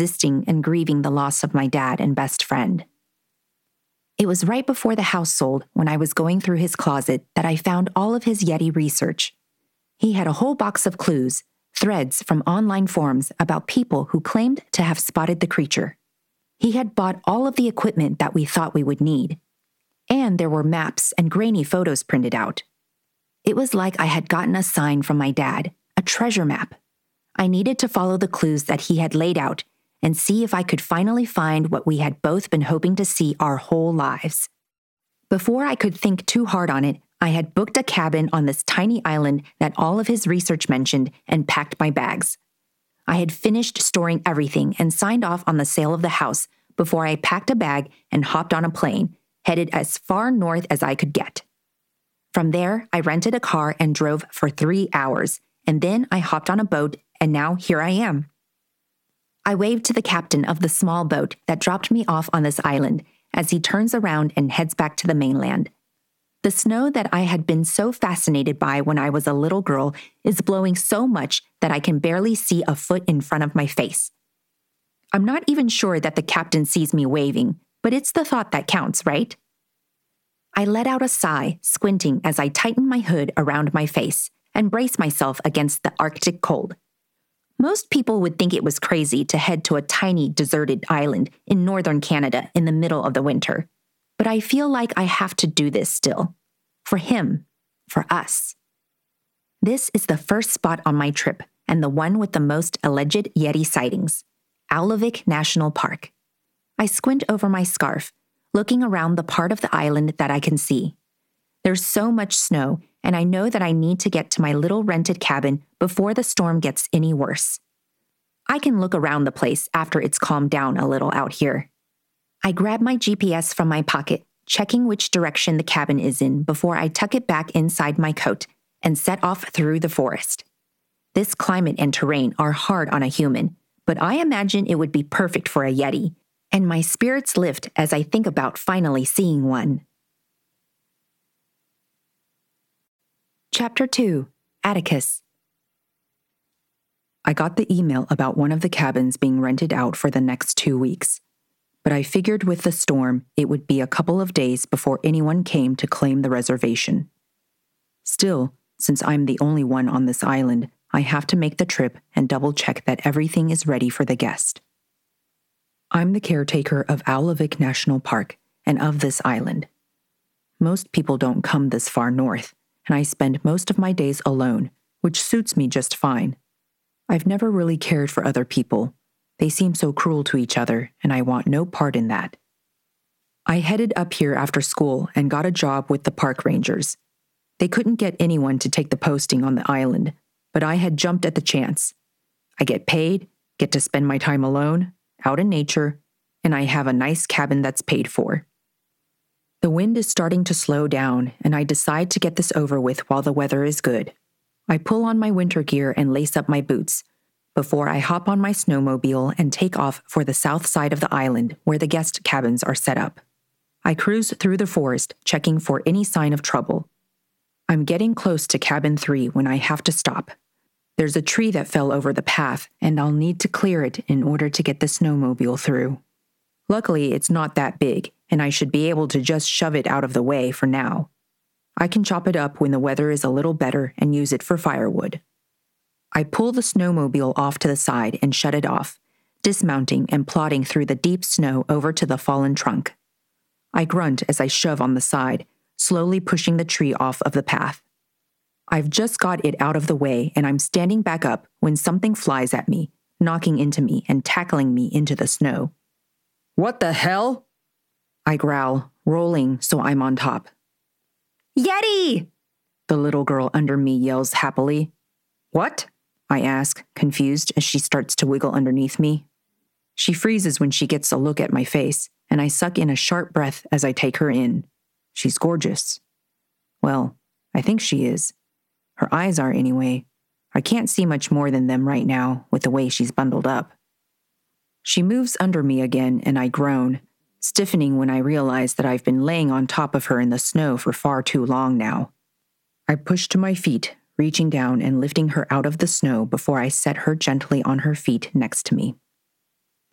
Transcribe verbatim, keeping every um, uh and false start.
resisting and grieving the loss of my dad and best friend. It was right before the house sold, when I was going through his closet, that I found all of his Yeti research. He had a whole box of clues, threads from online forums about people who claimed to have spotted the creature. He had bought all of the equipment that we thought we would need. And there were maps and grainy photos printed out. It was like I had gotten a sign from my dad, a treasure map. I needed to follow the clues that he had laid out and see if I could finally find what we had both been hoping to see our whole lives. Before I could think too hard on it, I had booked a cabin on this tiny island that all of his research mentioned and packed my bags. I had finished storing everything and signed off on the sale of the house before I packed a bag and hopped on a plane, headed as far north as I could get. From there, I rented a car and drove for three hours, and then I hopped on a boat, and now here I am. I waved to the captain of the small boat that dropped me off on this island as he turns around and heads back to the mainland. The snow that I had been so fascinated by when I was a little girl is blowing so much that I can barely see a foot in front of my face. I'm not even sure that the captain sees me waving, but it's the thought that counts, right? I let out a sigh, squinting as I tighten my hood around my face and brace myself against the Arctic cold. Most people would think it was crazy to head to a tiny, deserted island in northern Canada in the middle of the winter. But I feel like I have to do this still. For him. For us. This is the first spot on my trip and the one with the most alleged Yeti sightings. Aulavik National Park. I squint over my scarf, looking around the part of the island that I can see. There's so much snow, and I know that I need to get to my little rented cabin before the storm gets any worse. I can look around the place after it's calmed down a little out here. I grab my G P S from my pocket, checking which direction the cabin is in before I tuck it back inside my coat and set off through the forest. This climate and terrain are hard on a human, but I imagine it would be perfect for a Yeti, and my spirits lift as I think about finally seeing one. Chapter two. Atticus. I got the email about one of the cabins being rented out for the next two weeks. But I figured with the storm, it would be a couple of days before anyone came to claim the reservation. Still, since I'm the only one on this island, I have to make the trip and double-check that everything is ready for the guest. I'm the caretaker of Aulavik National Park and of this island. Most people don't come this far north, and I spend most of my days alone, which suits me just fine. I've never really cared for other people. They seem so cruel to each other, and I want no part in that. I headed up here after school and got a job with the park rangers. They couldn't get anyone to take the posting on the island, but I had jumped at the chance. I get paid, get to spend my time alone, out in nature, and I have a nice cabin that's paid for. The wind is starting to slow down, and I decide to get this over with while the weather is good. I pull on my winter gear and lace up my boots, before I hop on my snowmobile and take off for the south side of the island where the guest cabins are set up. I cruise through the forest, checking for any sign of trouble. I'm getting close to cabin three when I have to stop. There's a tree that fell over the path, and I'll need to clear it in order to get the snowmobile through. Luckily, it's not that big, and I should be able to just shove it out of the way for now. I can chop it up when the weather is a little better and use it for firewood. I pull the snowmobile off to the side and shut it off, dismounting and plodding through the deep snow over to the fallen trunk. I grunt as I shove on the side, slowly pushing the tree off of the path. I've just got it out of the way and I'm standing back up when something flies at me, knocking into me and tackling me into the snow. "What the hell?" I growl, rolling so I'm on top. "Yeti!" The little girl under me yells happily. "What?" I ask, confused as she starts to wiggle underneath me. She freezes when she gets a look at my face, and I suck in a sharp breath as I take her in. She's gorgeous. Well, I think she is. Her eyes are anyway. I can't see much more than them right now with the way she's bundled up. She moves under me again, and I groan, stiffening when I realize that I've been laying on top of her in the snow for far too long now. I push to my feet, reaching down and lifting her out of the snow before I set her gently on her feet next to me.